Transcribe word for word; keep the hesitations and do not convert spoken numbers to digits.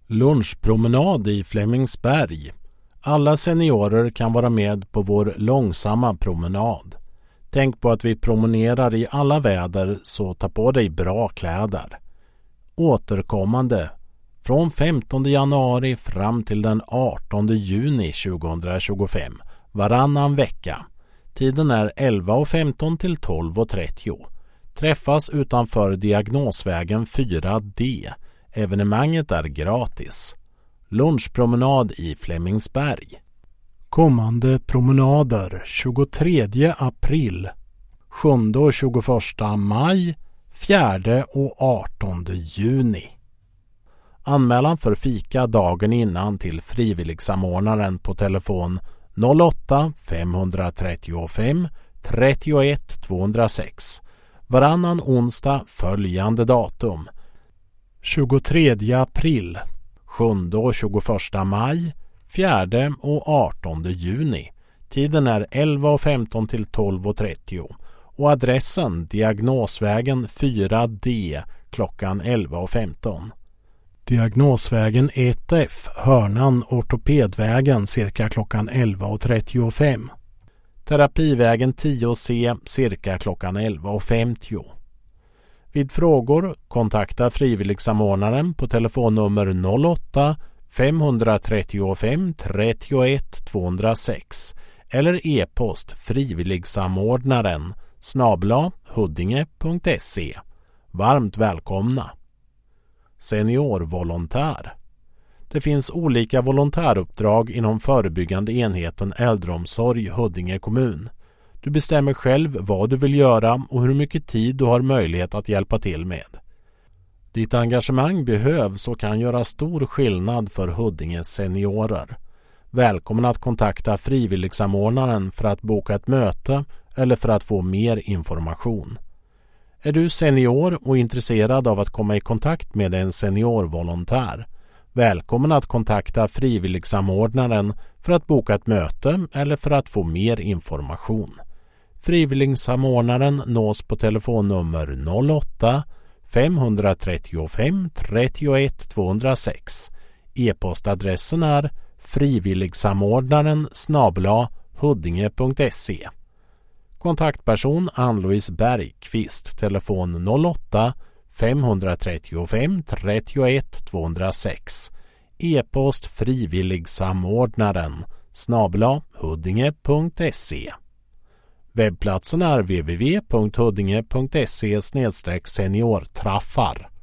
Lunchpromenad i Flemingsberg. Alla seniorer kan vara med på vår långsamma promenad. Tänk på att vi promenerar i alla väder, så ta på dig bra kläder. Återkommande från femtonde januari fram till den artonde juni tjugohundratjugofem, varannan vecka. Tiden är elva och femton till tolv och trettio. Träffas utanför Diagnosvägen fyra D. Evenemanget är gratis. Lunchpromenad i Flemingsberg. Kommande promenader tjugotredje april, sjunde och tjugoförsta maj, fjärde och artonde juni. Anmälan för fika dagen innan till frivilligsamordnaren på telefon noll åtta fem tre fem trettioett tvåhundrasex. Varannan onsdag följande datum: tjugotredje april, sjunde och tjugoförsta maj, fjärde och artonde juni. Tiden är elva och femton till tolv och trettio och adressen Diagnosvägen fyra D klockan elva och femton. Diagnosvägen ett F, hörnan Ortopedvägen cirka klockan elva och trettiofem. Terapivägen tio C cirka klockan elva och femtio. Vid frågor kontakta frivilligsamordnaren på telefonnummer noll åtta fem tre fem trettioett tvåhundrasex eller e-post frivilligsamordnaren snabel-a huddinge punkt se. Varmt välkomna. Seniorvolontär. Det finns olika volontäruppdrag inom förebyggande enheten äldreomsorg Huddinge kommun. Du bestämmer själv vad du vill göra och hur mycket tid du har möjlighet att hjälpa till med. Ditt engagemang behövs och kan göra stor skillnad för Huddinges seniorer. Välkommen att kontakta frivilligsamordnaren för att boka ett möte eller för att få mer information. Är du senior och intresserad av att komma i kontakt med en seniorvolontär? Välkommen att kontakta frivilligsamordnaren för att boka ett möte eller för att få mer information. Frivilligsamordnaren nås på telefonnummer noll åtta fem tre fem trettioett tvåhundrasex. E-postadressen är frivilligsamordnaren snabel-a huddinge punkt se. Kontaktperson Ann-Louise Bergqvist, telefon noll åtta fem tre fem trettioett tvåhundrasex. E-post frivilligsamordnaren snabel-a huddinge punkt se. Webbplatsen är w w w punkt huddinge punkt se slash seniortraffar.